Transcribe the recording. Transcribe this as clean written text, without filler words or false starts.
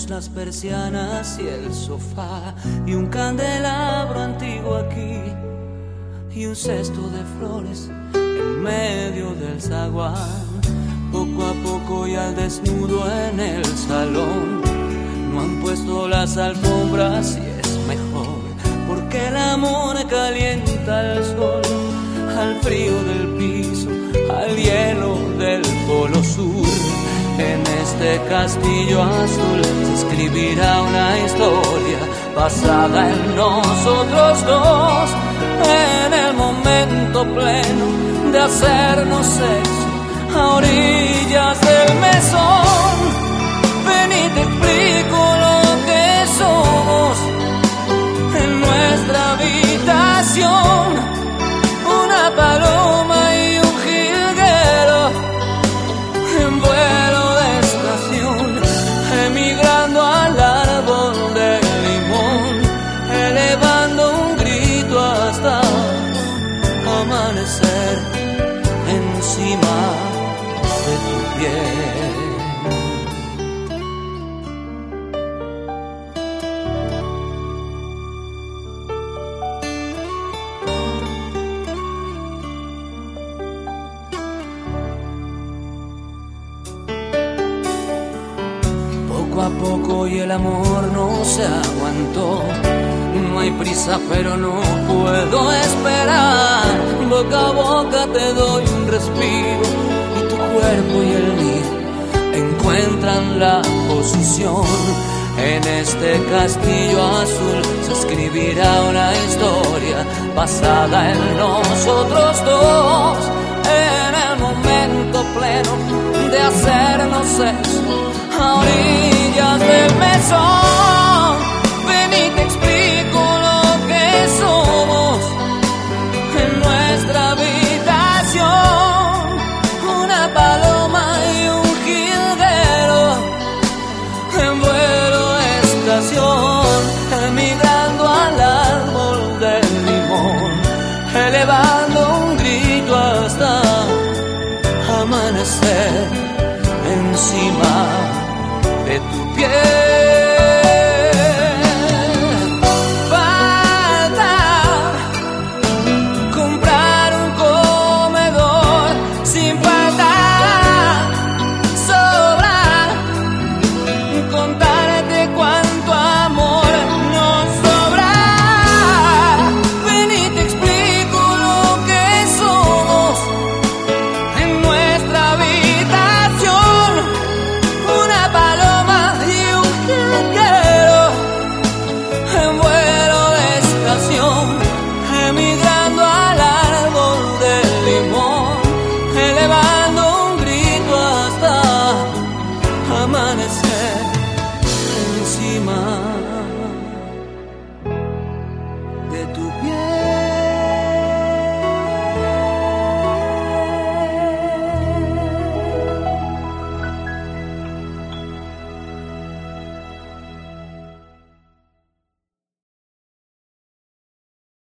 Bajemos las persianas y el sofá, y un candelabro antiguo aquí, y un cesto de flores en medio del zaguán. Poco a poco y al desnudo en el salón, no han puesto las alfombras y es mejor, porque el amor calienta el sol, al frío del piso, al hielo del polo sur. En este castillo azul se escribirá una historia basada en nosotros dos, en el momento pleno de hacernos sexo a orillas del mesón. Ven y te explico lo que somos en nuestra habitación: una paloma y un jilguero en vuelo de estación, emigrando al árbol del limón, elevando un grito hasta amanecer encima de tu piel. Poco a poco y el amor no se aguantó. No hay prisa pero no puedo esperar. Boca a boca te doy un respiro y tu cuerpo y el mío encuentran la posición. En este castillo azul se escribirá una historia basada en nosotros dos, en el momento pleno de hacernos sexo a orillas del mesón. Ven y te explico lo que somos en nuestra habitación: una paloma y un jilguero en vuelo de estación, emigrando al árbol del limón, elevando un grito hasta amanecer encima